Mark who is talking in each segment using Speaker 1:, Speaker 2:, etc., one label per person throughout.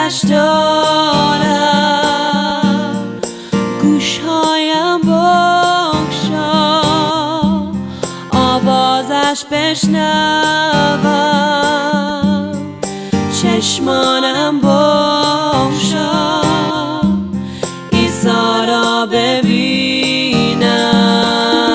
Speaker 1: آتش دارم، گوشهایم بگشا آوازش بشنوم، چشمانم بگشا عیسی را ببینم.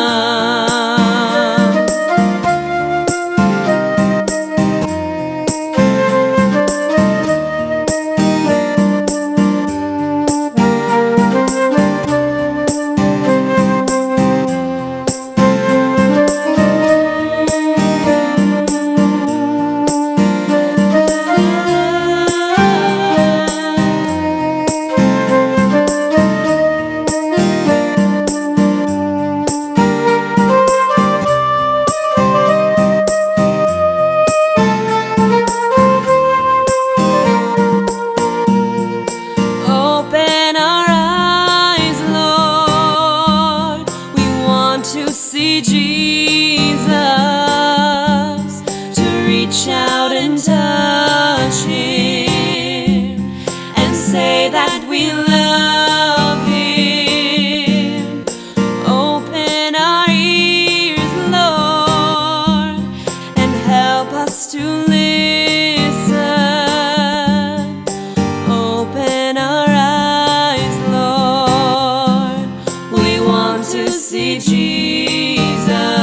Speaker 1: To see Jesus, to reach out and touch Him and say that we love Him. Open our ears, Lord, and help us to listen. Open our eyes, Lord, we want to see Jesus.